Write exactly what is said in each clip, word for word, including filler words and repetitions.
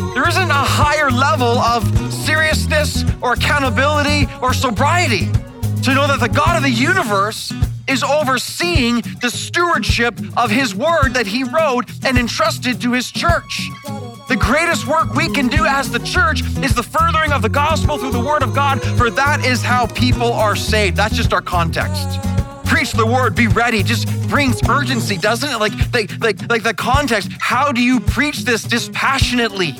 There isn't a higher level of seriousness or accountability or sobriety to know that the God of the universe is overseeing the stewardship of his word that he wrote and entrusted to his church. The greatest work we can do as the church is the furthering of the gospel through the word of God, for that is how people are saved. That's just our context. Preach the word, be ready, just brings urgency, doesn't it? Like, like, like, like the context, how do you preach this dispassionately?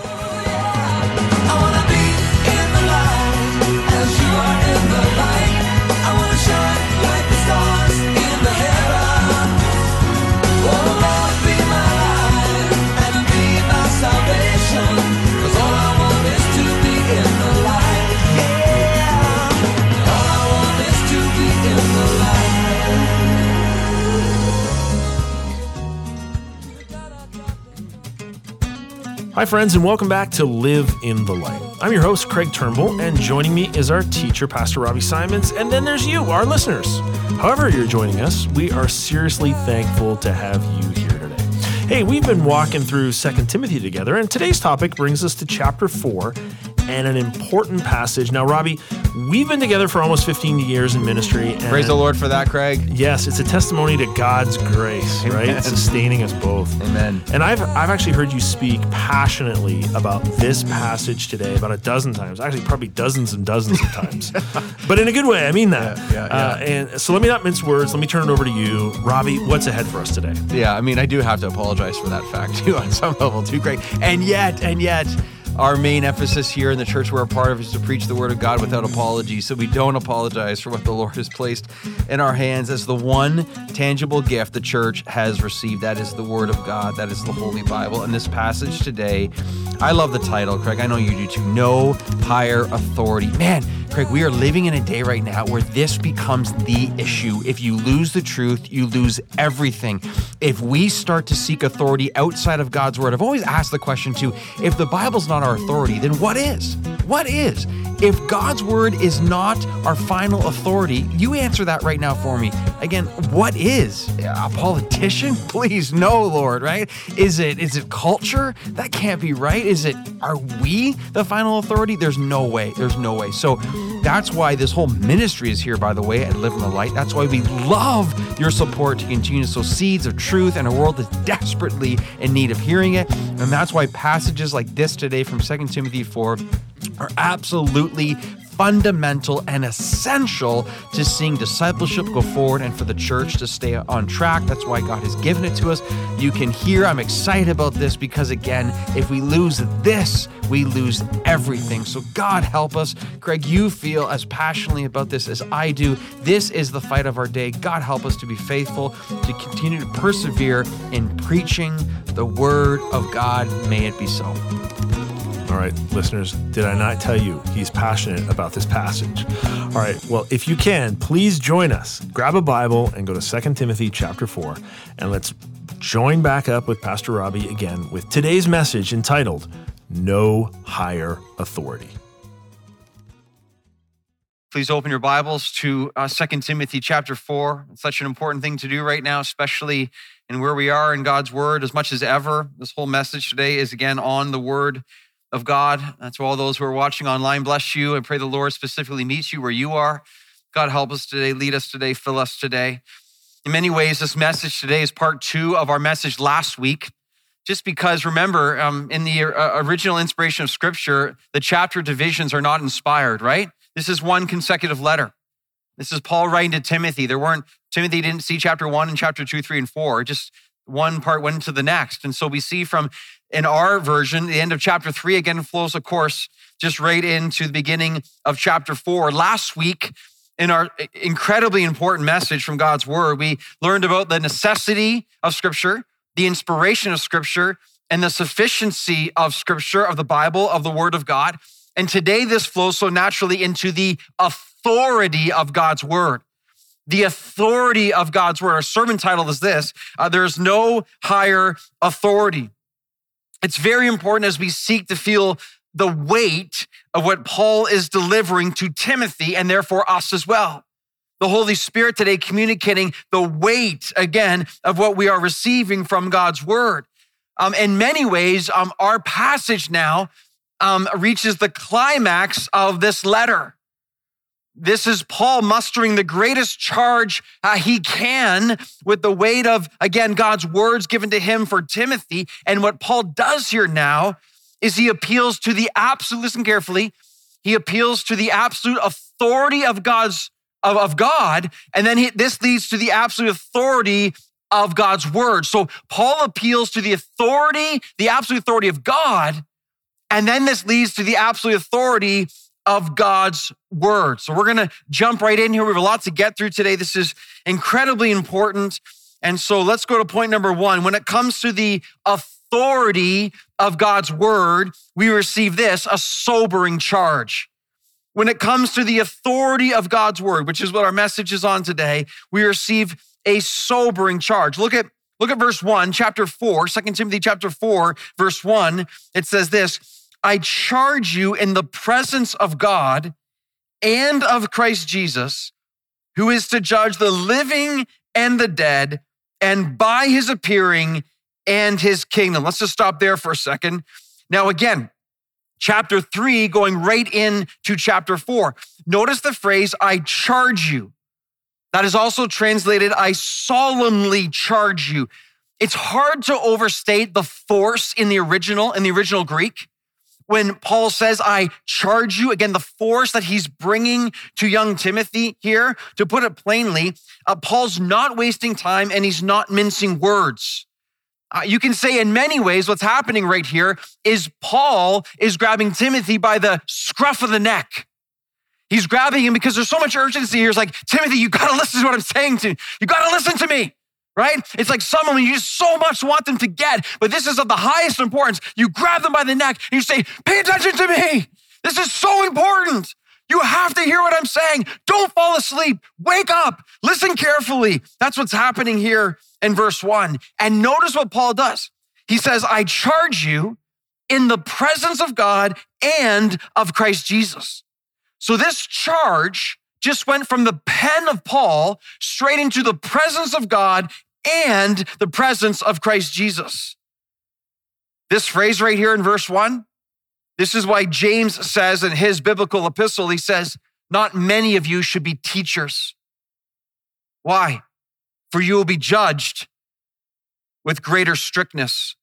Hi friends, and welcome back to Live in the Light. I'm your host, Craig Turnbull, and joining me is our teacher, Pastor Robbie Simons, and then there's you, our listeners. However you're joining us, we are seriously thankful to have you here today. Hey, we've been walking through Second Timothy together, and today's topic brings us to chapter four and an important passage. Now, Robbie, we've been together for almost fifteen years in ministry. And praise the Lord for that, Craig. Yes, it's a testimony to God's grace, Amen. Right? Sustaining us both. Amen. And I've I've actually heard you speak passionately about this passage today about a dozen times, actually probably dozens and dozens of times, but in a good way. I mean that. Yeah, yeah, yeah. Uh, and so let me not mince words. Let me turn it over to you. Robbie, what's ahead for us today? Yeah, I mean, I do have to apologize for that fact too on some level too, Craig. And yet, and yet, our main emphasis here in the church we're a part of is to preach the word of God without apology. So we don't apologize for what the Lord has placed in our hands as the one tangible gift the church has received. That is the word of God. That is the Holy Bible. And this passage today, I love the title, Craig. I know you do too. No higher authority. Man, Craig, we are living in a day right now where this becomes the issue. If you lose the truth, you lose everything. If we start to seek authority outside of God's word, I've always asked the question too, if the Bible's not our authority, then what is? What is? If God's word is not our final authority, you answer that right now for me. Again, what is? A politician? Please, no, Lord, right? Is it is it culture? That can't be right. Is it, are we the final authority? There's no way. There's no way. So that's why this whole ministry is here, by the way, at Live in the Light. That's why we love your support to continue to sow seeds of truth in a world that's desperately in need of hearing it. And that's why passages like this today from Second Timothy four are absolutely fundamental and essential to seeing discipleship go forward and for the church to stay on track. That's why God has given it to us. You can hear I'm excited about this because, again, if we lose this, we lose everything. So God help us. Craig, you feel as passionately about this as I do. This is the fight of our day. God help us to be faithful, to continue to persevere in preaching the word of God. May it be so. All right, listeners, did I not tell you he's passionate about this passage? All right, well, if you can, please join us. Grab a Bible and go to Second Timothy chapter four, and let's join back up with Pastor Robbie again with today's message entitled, No Higher Authority. Please open your Bibles to uh, Second Timothy chapter four. It's such an important thing to do right now, especially in where we are in God's word as much as ever. This whole message today is, again, on the word of God. That's why all those who are watching online, bless you. I pray the Lord specifically meets you where you are. God help us today, lead us today, fill us today. In many ways, this message today is part two of our message last week. Just because, remember, um, in the uh, original inspiration of Scripture, the chapter divisions are not inspired, right? This is one consecutive letter. This is Paul writing to Timothy. There weren't, Timothy didn't see chapter one and chapter two, three, and four. Just one part went into the next. And so we see from, in our version, the end of chapter three again flows, of course, just right into the beginning of chapter four. Last week, in our incredibly important message from God's word, we learned about the necessity of Scripture, the inspiration of Scripture, and the sufficiency of Scripture, of the Bible, of the Word of God. And today this flows so naturally into the authority of God's Word. The authority of God's Word. Our sermon title is this, uh, there's no higher authority. It's very important as we seek to feel the weight of what Paul is delivering to Timothy and therefore us as well. The Holy Spirit today communicating the weight, again, of what we are receiving from God's word. Um, in many ways, um, our passage now um, reaches the climax of this letter. This is Paul mustering the greatest charge uh, he can with the weight of, again, God's words given to him for Timothy. And what Paul does here now is he appeals to the absolute, listen carefully, he appeals to the absolute authority of God's, of, of God. And then he, this leads to the absolute authority of God's word. So Paul appeals to the authority, the absolute authority of God. And then this leads to the absolute authority of God's word. So we're going to jump right in here. We have a lot to get through today. This is incredibly important. And so let's go to point number one. When it comes to the authority of God's word, we receive this, a sobering charge. When it comes to the authority of God's word, which is what our message is on today, we receive a sobering charge. Look at, look at verse one, chapter four, Second Timothy chapter four, verse one. It says this, I charge you in the presence of God and of Christ Jesus, who is to judge the living and the dead, and by his appearing and his kingdom. Let's just stop there for a second. Now, again, chapter three, going right into chapter four. Notice the phrase, I charge you. That is also translated, I solemnly charge you. It's hard to overstate the force in the original, in the original Greek. When Paul says, I charge you, again, the force that he's bringing to young Timothy here, to put it plainly, uh, Paul's not wasting time and he's not mincing words. Uh, you can say in many ways what's happening right here is Paul is grabbing Timothy by the scruff of the neck. He's grabbing him because there's so much urgency here. It's like, Timothy, you gotta listen to what I'm saying to you. You gotta listen to me. Right? It's like someone you just so much want them to get, but this is of the highest importance. You grab them by the neck and you say, pay attention to me. This is so important. You have to hear what I'm saying. Don't fall asleep. Wake up. Listen carefully. That's what's happening here in verse one. And notice what Paul does. He says, I charge you in the presence of God and of Christ Jesus. So this charge just went from the pen of Paul straight into the presence of God and the presence of Christ Jesus. This phrase right here in verse one, this is why James says in his biblical epistle, he says, not many of you should be teachers. Why? For you will be judged with greater strictness.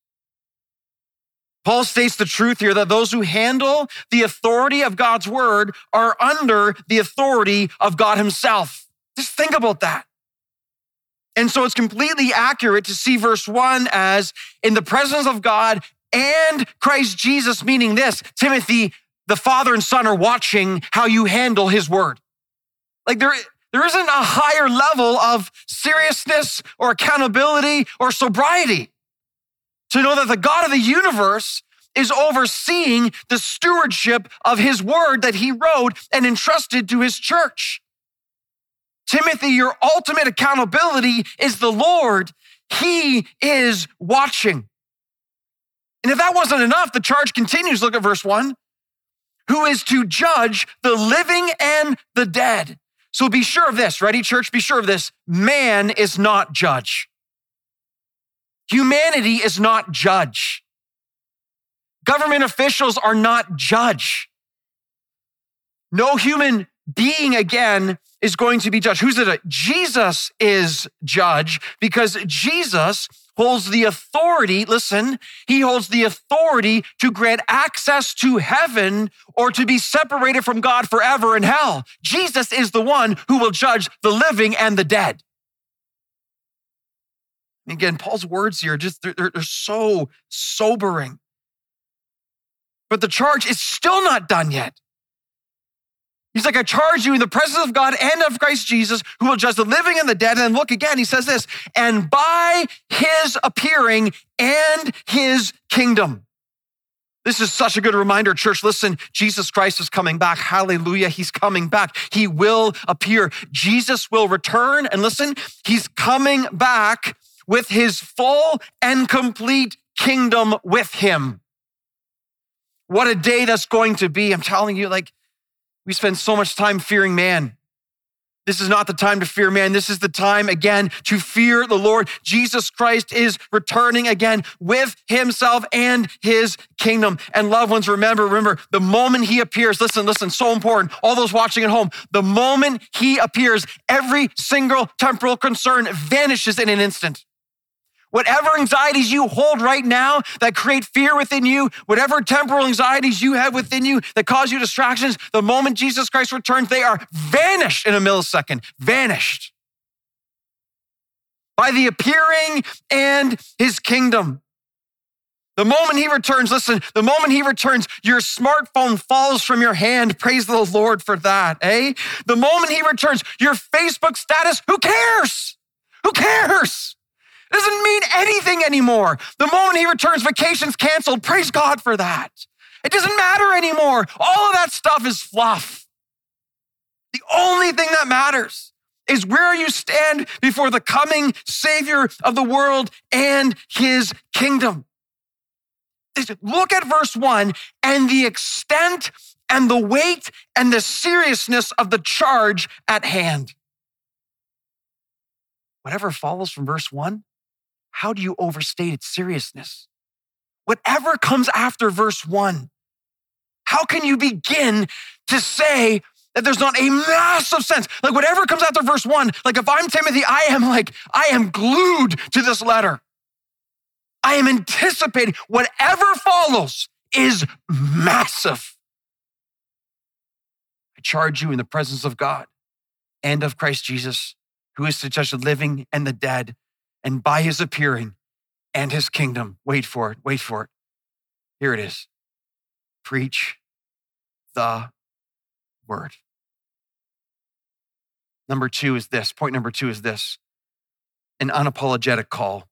Paul states the truth here that those who handle the authority of God's word are under the authority of God himself. Just think about that. And so it's completely accurate to see verse one as in the presence of God and Christ Jesus, meaning this, Timothy, the Father and Son are watching how you handle his word. Like there, there isn't a higher level of seriousness or accountability or sobriety to know that the God of the universe is overseeing the stewardship of his word that he wrote and entrusted to his church. Timothy, your ultimate accountability is the Lord. He is watching. And if that wasn't enough, the charge continues. Look at verse one. Who is to judge the living and the dead. So be sure of this. Ready, church? Be sure of this. Man is not judge. Humanity is not judge. Government officials are not judge. No human being, again, is going to be judged. Who's it? Jesus is judge because Jesus holds the authority, listen, he holds the authority to grant access to heaven or to be separated from God forever in hell. Jesus is the one who will judge the living and the dead. Again, Paul's words here, just they're, they're so sobering. But the charge is still not done yet. He's like, I charge you in the presence of God and of Christ Jesus, who will judge the living and the dead. And then look again, he says this, and by his appearing and his kingdom. This is such a good reminder, church. Listen, Jesus Christ is coming back. Hallelujah. He's coming back. He will appear. Jesus will return. And listen, he's coming back with his full and complete kingdom with him. What a day that's going to be. I'm telling you, like, we spend so much time fearing man. This is not the time to fear man. This is the time again to fear the Lord. Jesus Christ is returning again with himself and his kingdom. And loved ones, remember, remember, the moment he appears, listen, listen, so important. All those watching at home, the moment he appears, every single temporal concern vanishes in an instant. Whatever anxieties you hold right now that create fear within you, whatever temporal anxieties you have within you that cause you distractions, the moment Jesus Christ returns, they are vanished in a millisecond, vanished by the appearing and his kingdom. The moment he returns, listen, the moment he returns, your smartphone falls from your hand. Praise the Lord for that, eh? The moment he returns, your Facebook status, who cares? Who cares? Doesn't mean anything anymore. The moment he returns, vacation's canceled. Praise God for that. It doesn't matter anymore. All of that stuff is fluff. The only thing that matters is where you stand before the coming Savior of the world and his kingdom. Look at verse one and the extent and the weight and the seriousness of the charge at hand. Whatever follows from verse one, how do you overstate its seriousness? Whatever comes after verse one, how can you begin to say that there's not a massive sense? Like whatever comes after verse one, like if I'm Timothy, I am like, I am glued to this letter. I am anticipating whatever follows is massive. I charge you in the presence of God and of Christ Jesus, who is to judge the living and the dead, and by his appearing and his kingdom. Wait for it, wait for it. Here it is. Preach the word. Number two is this, point number two is this, an unapologetic call.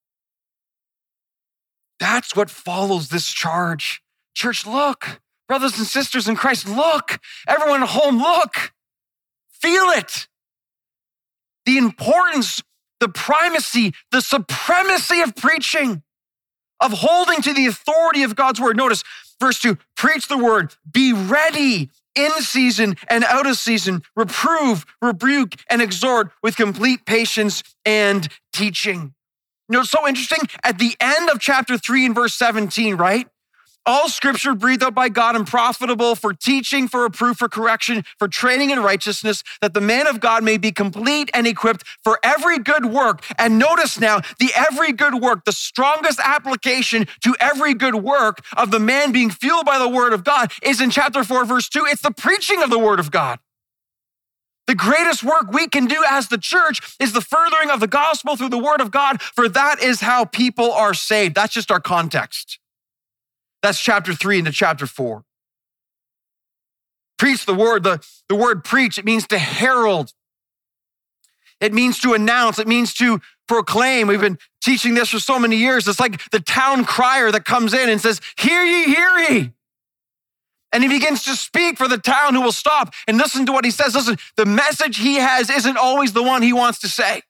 That's what follows this charge. Church, look. Brothers and sisters in Christ, look. Everyone at home, look. Feel it. The importance, the primacy, the supremacy of preaching, of holding to the authority of God's word. Notice verse two, preach the word, be ready in season and out of season, reprove, rebuke, and exhort with complete patience and teaching. You know, it's so interesting. At the end of chapter three and verse seventeen, right? All scripture breathed out by God and profitable for teaching, for reproof, for correction, for training in righteousness, that the man of God may be complete and equipped for every good work. And notice now, the every good work, the strongest application to every good work of the man being fueled by the word of God is in chapter four, verse two. It's the preaching of the word of God. The greatest work we can do as the church is the furthering of the gospel through the word of God, for that is how people are saved. That's just our context. That's chapter three into chapter four. Preach the word. The, the word preach, it means to herald. It means to announce. It means to proclaim. We've been teaching this for so many years. It's like the town crier that comes in and says, hear ye, hear ye. And he begins to speak for the town who will stop and listen to what he says. Listen, the message he has isn't always the one he wants to say.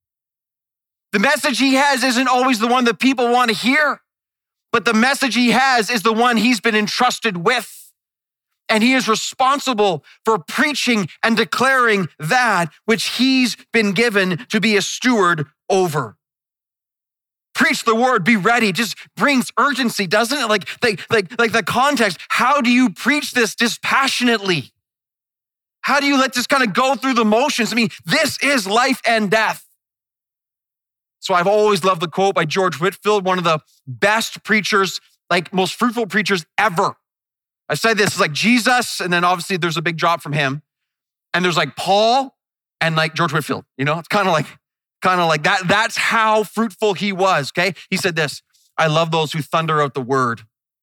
The message he has isn't always the one that people want to hear. But the message he has is the one he's been entrusted with. And he is responsible for preaching and declaring that which he's been given to be a steward over. Preach the word, be ready, just brings urgency, doesn't it? Like, like, like, like the context, how do you preach this dispassionately? How do you let this kind of go through the motions? I mean, this is life and death. So I've always loved the quote by George Whitefield, one of the best preachers, like most fruitful preachers ever. I say this, it's like Jesus, and then obviously there's a big drop from him. And there's like Paul and like George Whitefield, you know? It's kind of like, kind of like that. That's how fruitful he was, okay? He said this, I love those who thunder out the word.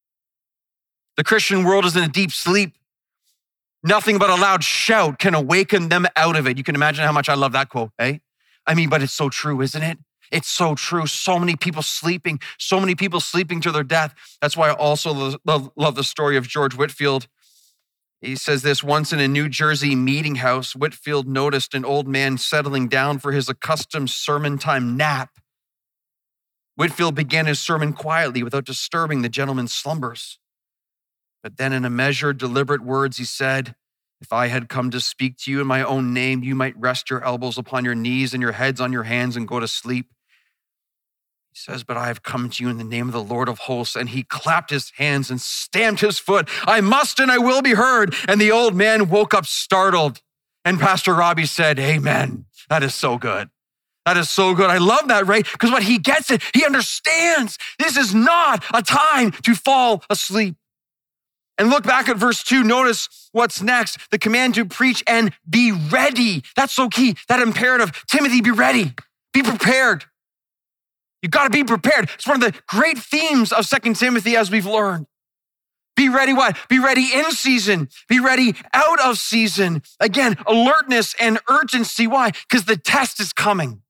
The Christian world is in a deep sleep. Nothing but a loud shout can awaken them out of it. You can imagine how much I love that quote, eh? I mean, but it's so true, isn't it? It's so true. So many people sleeping, so many people sleeping to their death. That's why I also love, love the story of George Whitefield. He says this, once in a New Jersey meeting house, Whitefield noticed an old man settling down for his accustomed sermon time nap. Whitefield began his sermon quietly without disturbing the gentleman's slumbers. But then in a measured, deliberate words, he said, If I had come to speak to you in my own name, you might rest your elbows upon your knees and your heads on your hands and go to sleep. He says, but I have come to you in the name of the Lord of hosts. And he clapped his hands and stamped his foot. I must and I will be heard. And the old man woke up startled. And Pastor Robbie said, amen. That is so good. That is so good. I love that, right? Because what he gets it, he understands this is not a time to fall asleep. And look back at verse two. Notice what's next. The command to preach and be ready. That's so key. That imperative. Timothy, be ready. Be prepared. You got to be prepared. It's one of the great themes of Second Timothy as we've learned. Be ready what? Be ready in season. Be ready out of season. Again, alertness and urgency. Why? Because the test is coming.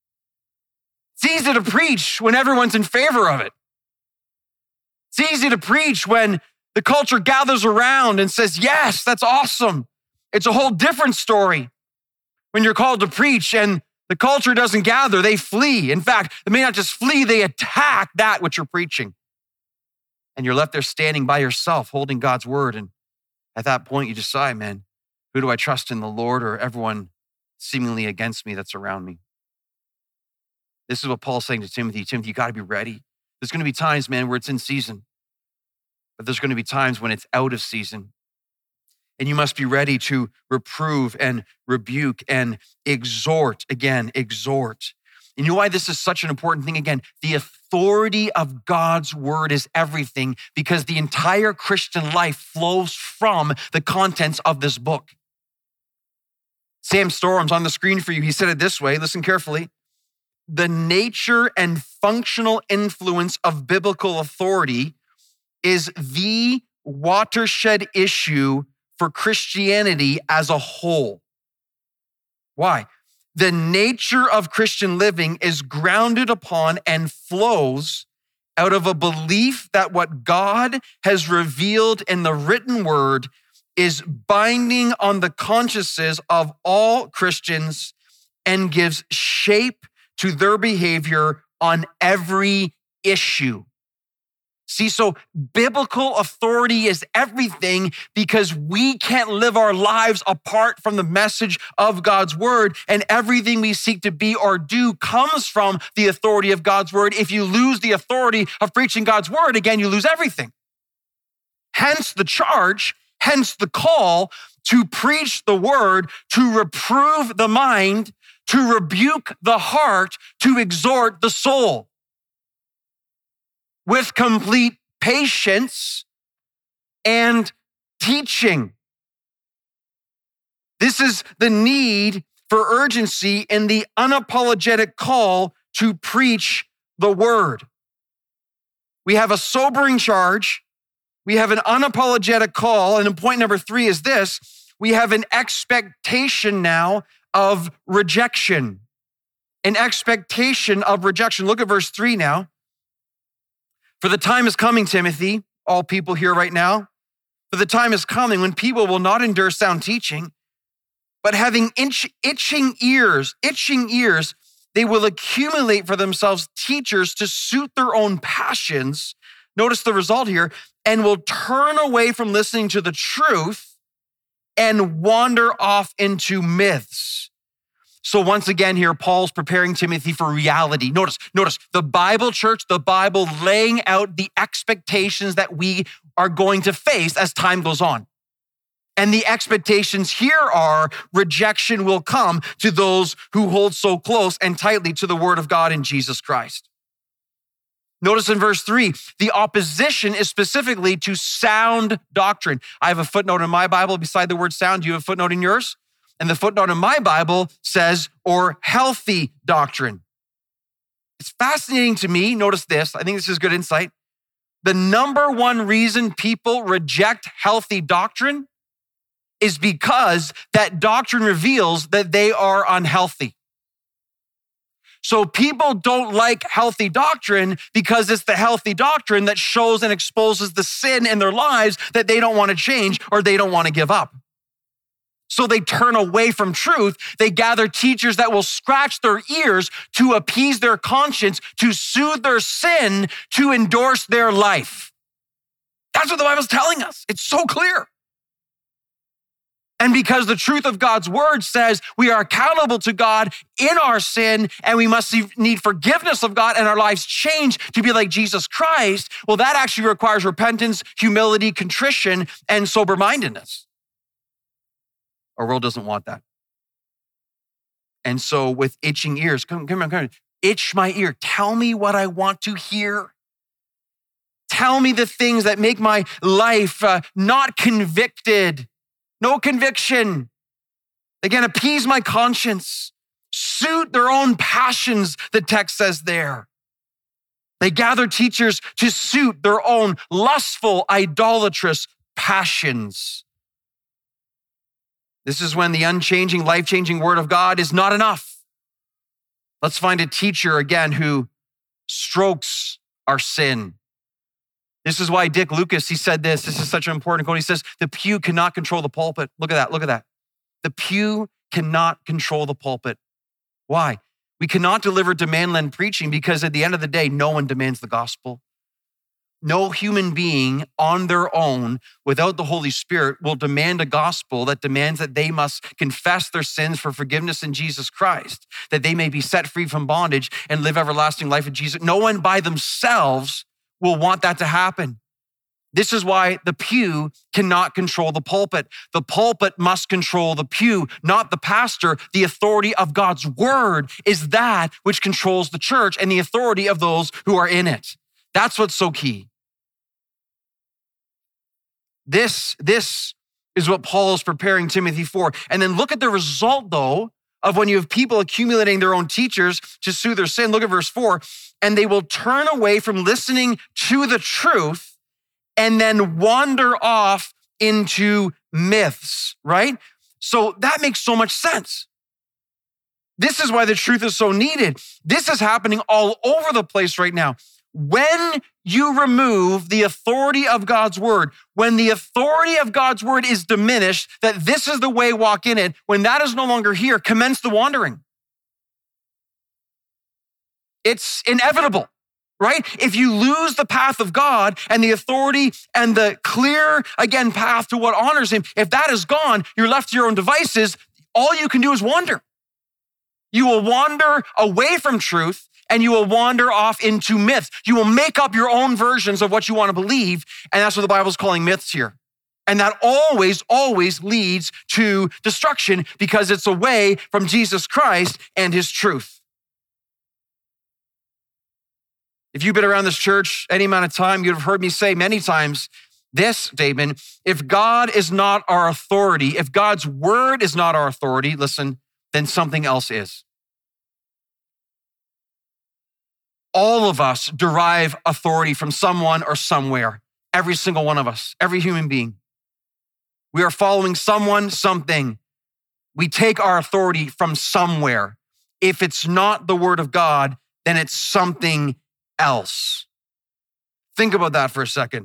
It's easy to preach when everyone's in favor of it. It's easy to preach when the culture gathers around and says, yes, that's awesome. It's a whole different story when you're called to preach and the culture doesn't gather, they flee. In fact, they may not just flee, they attack that which you're preaching. And you're left there standing by yourself, holding God's word. And at that point, you decide, man, who do I trust in, the Lord or everyone seemingly against me that's around me? This is what Paul's saying to Timothy. Timothy, you got to be ready. There's going to be times, man, where it's in season. But there's going to be times when it's out of season. And you must be ready to reprove and rebuke and exhort. Again, exhort. And you know why this is such an important thing? Again, the authority of God's word is everything because the entire Christian life flows from the contents of this book. Sam Storms on the screen for you. He said it this way. Listen carefully. The nature and functional influence of biblical authority is the watershed issue for Christianity as a whole. Why? The nature of Christian living is grounded upon and flows out of a belief that what God has revealed in the written word is binding on the consciences of all Christians and gives shape to their behavior on every issue. See, so biblical authority is everything because we can't live our lives apart from the message of God's word, and everything we seek to be or do comes from the authority of God's word. If you lose the authority of preaching God's word, again, you lose everything. Hence the charge, hence the call to preach the word, to reprove the mind, to rebuke the heart, to exhort the soul. With complete patience and teaching. This is the need for urgency in the unapologetic call to preach the word. We have a sobering charge. We have an unapologetic call. And then point number three is this. We have an expectation now of rejection. An expectation of rejection. Look at verse three now. For the time is coming, Timothy, all people here right now, for the time is coming when people will not endure sound teaching, but having itch, itching ears, itching ears, they will accumulate for themselves teachers to suit their own passions. Notice the result here, and will turn away from listening to the truth and wander off into myths. So once again here, Paul's preparing Timothy for reality. Notice, notice the Bible, church, the Bible laying out the expectations that we are going to face as time goes on. And the expectations here are rejection will come to those who hold so close and tightly to the word of God in Jesus Christ. Notice in verse three, the opposition is specifically to sound doctrine. I have a footnote in my Bible beside the word sound. Do you have a footnote in yours? And the footnote in my Bible says, or healthy doctrine. It's fascinating to me. Notice this. I think this is good insight. The number one reason people reject healthy doctrine is because that doctrine reveals that they are unhealthy. So people don't like healthy doctrine because it's the healthy doctrine that shows and exposes the sin in their lives that they don't want to change or they don't want to give up. So they turn away from truth. They gather teachers that will scratch their ears to appease their conscience, to soothe their sin, to endorse their life. That's what the Bible's telling us. It's so clear. And because the truth of God's word says we are accountable to God in our sin and we must need forgiveness of God and our lives change to be like Jesus Christ, well, that actually requires repentance, humility, contrition, and sober-mindedness. Our world doesn't want that. And so with itching ears, come, come on, come on, itch my ear. Tell me what I want to hear. Tell me the things that make my life uh, not convicted. No conviction. Again, appease my conscience. Suit their own passions, the text says there. They gather teachers to suit their own lustful, idolatrous passions. This is when the unchanging, life-changing word of God is not enough. Let's find a teacher, again, who strokes our sin. This is why Dick Lucas, he said this. This is such an important quote. He says, the pew cannot control the pulpit. Look at that, look at that. The pew cannot control the pulpit. Why? We cannot deliver demand-led preaching because at the end of the day, no one demands the gospel. No human being on their own without the Holy Spirit will demand a gospel that demands that they must confess their sins for forgiveness in Jesus Christ, that they may be set free from bondage and live everlasting life in Jesus. No one by themselves will want that to happen. This is why the pew cannot control the pulpit. The pulpit must control the pew, not the pastor. The authority of God's word is that which controls the church and the authority of those who are in it. That's what's so key. This, this is what Paul is preparing Timothy for. And then look at the result, though, of when you have people accumulating their own teachers to soothe their sin. Look at verse four. And they will turn away from listening to the truth and then wander off into myths, right? So that makes so much sense. This is why the truth is so needed. This is happening all over the place right now. When you remove the authority of God's word, when the authority of God's word is diminished, that this is the way, walk in it, when that is no longer here, commence the wandering. It's inevitable, right? If you lose the path of God and the authority and the clear, again, path to what honors him, if that is gone, you're left to your own devices, all you can do is wander. You will wander away from truth and you will wander off into myths. You will make up your own versions of what you want to believe, and that's what the Bible's calling myths here. And that always, always leads to destruction because it's away from Jesus Christ and his truth. If you've been around this church any amount of time, you'd have heard me say many times this statement: if God is not our authority, if God's word is not our authority, listen, then something else is. All of us derive authority from someone or somewhere. Every single one of us, every human being. We are following someone, something. We take our authority from somewhere. If it's not the word of God, then it's something else. Think about that for a second.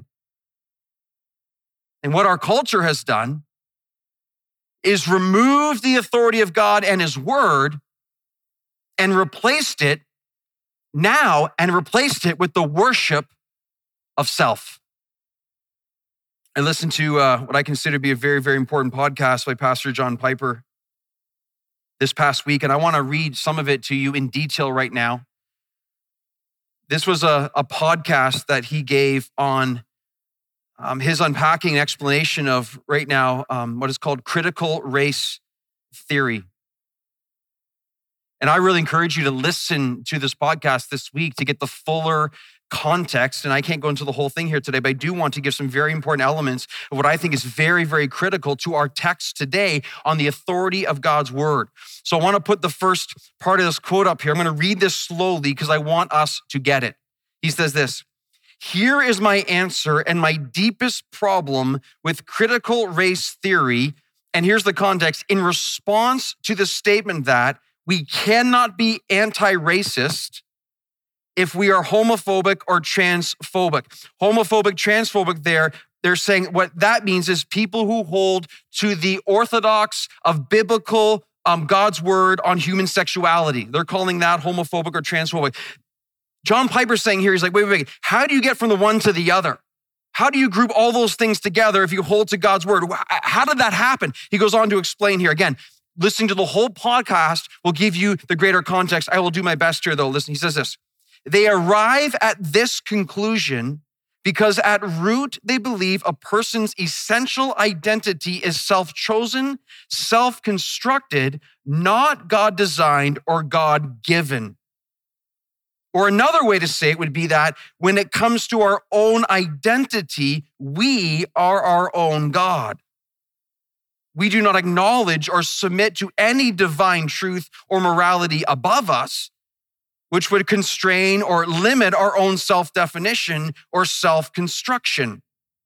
And what our culture has done is remove the authority of God and his word and replaced it now and replaced it with the worship of self. I listened to uh, what I consider to be a very, very important podcast by Pastor John Piper this past week, and I want to read some of it to you in detail right now. This was a, a podcast that he gave on um, his unpacking and explanation of right now um, what is called critical race theory. And I really encourage you to listen to this podcast this week to get the fuller context. And I can't go into the whole thing here today, but I do want to give some very important elements of what I think is very, very critical to our text today on the authority of God's word. So I want to put the first part of this quote up here. I'm going to read this slowly because I want us to get it. He says this: "Here is my answer and my deepest problem with critical race theory." And here's the context: in response to the statement that we cannot be anti-racist if we are homophobic or transphobic. Homophobic, transphobic there, they're saying what that means is people who hold to the orthodox of biblical um, God's word on human sexuality. They're calling that homophobic or transphobic. John Piper's saying here, he's like, wait, wait, wait, how do you get from the one to the other? How do you group all those things together if you hold to God's word? How did that happen? He goes on to explain here. Again, listening to the whole podcast will give you the greater context. I will do my best here though. Listen, he says this. They arrive at this conclusion because at root, they believe a person's essential identity is self-chosen, self-constructed, not God-designed or God-given. Or another way to say it would be that when it comes to our own identity, we are our own God. We do not acknowledge or submit to any divine truth or morality above us, which would constrain or limit our own self-definition or self-construction.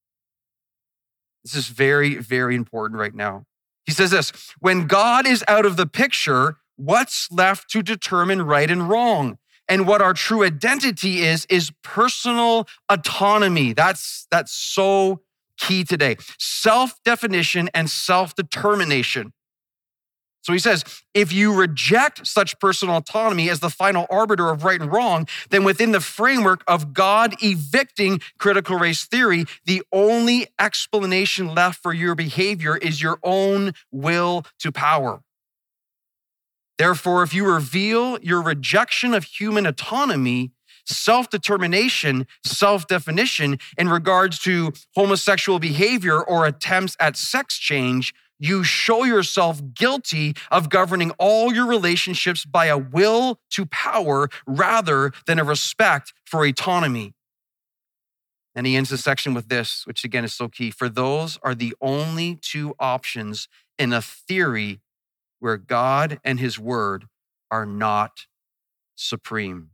This is very, very important right now. He says this, when God is out of the picture, what's left to determine right and wrong? And what our true identity is, is personal autonomy. That's, that's so key today. Self-definition and self-determination. So he says, if you reject such personal autonomy as the final arbiter of right and wrong, then within the framework of God evicting critical race theory, the only explanation left for your behavior is your own will to power. Therefore, if you reveal your rejection of human autonomy, self-determination, self-definition in regards to homosexual behavior or attempts at sex change, you show yourself guilty of governing all your relationships by a will to power rather than a respect for autonomy. And he ends the section with this, which again is so key. For those are the only two options in a theory where God and his word are not supreme.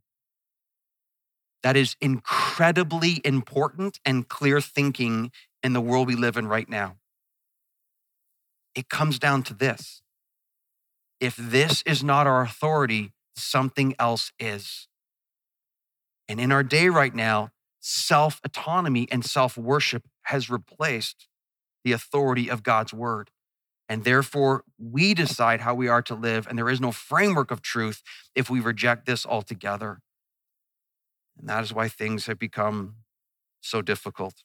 That is incredibly important and clear thinking in the world we live in right now. It comes down to this. If this is not our authority, something else is. And in our day right now, self-autonomy and self-worship has replaced the authority of God's word. And therefore, we decide how we are to live, and there is no framework of truth if we reject this altogether. And that is why things have become so difficult.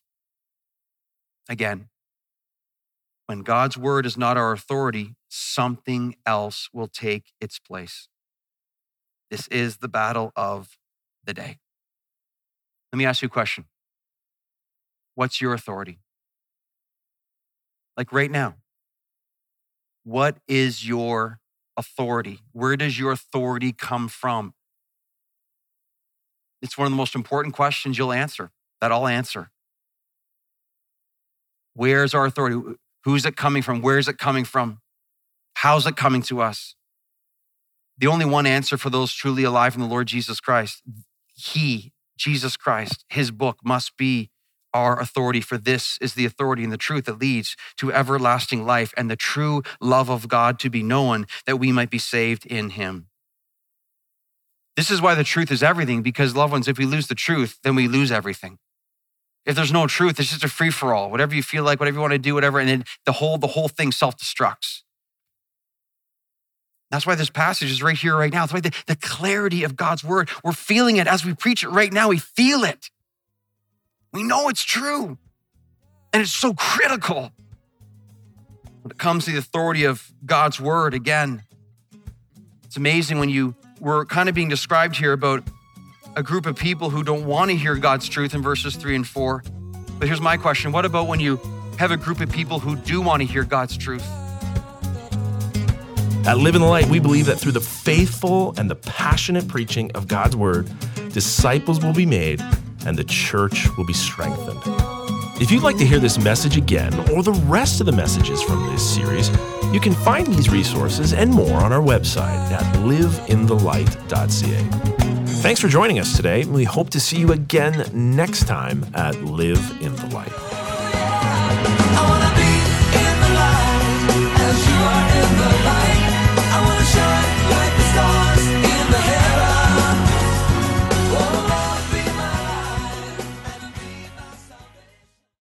Again, when God's word is not our authority, something else will take its place. This is the battle of the day. Let me ask you a question. What's your authority? Like right now, what is your authority? Where does your authority come from? It's one of the most important questions you'll answer, that I'll answer. Where's our authority? Who's it coming from? Where's it coming from? How's it coming to us? The only one answer for those truly alive in the Lord Jesus Christ. He, Jesus Christ, his book must be our authority, for this is the authority and the truth that leads to everlasting life and the true love of God to be known, that we might be saved in him. This is why the truth is everything, because loved ones, if we lose the truth, then we lose everything. If there's no truth, it's just a free-for-all. Whatever you feel like, whatever you want to do, whatever, and then the whole, the whole thing self-destructs. That's why this passage is right here, right now. That's why the, the clarity of God's word, we're feeling it as we preach it right now. We feel it. We know it's true. And it's so critical. When it comes to the authority of God's word, again, it's amazing when you were kind of being described here about a group of people who don't want to hear God's truth in verses three and four. But here's my question. What about when you have a group of people who do want to hear God's truth? At Live in the Light, we believe that through the faithful and the passionate preaching of God's word, disciples will be made and the church will be strengthened. If you'd like to hear this message again or the rest of the messages from this series, you can find these resources and more on our website at live in the light dot c a. Thanks for joining us today. We hope to see you again next time at Live in the Light.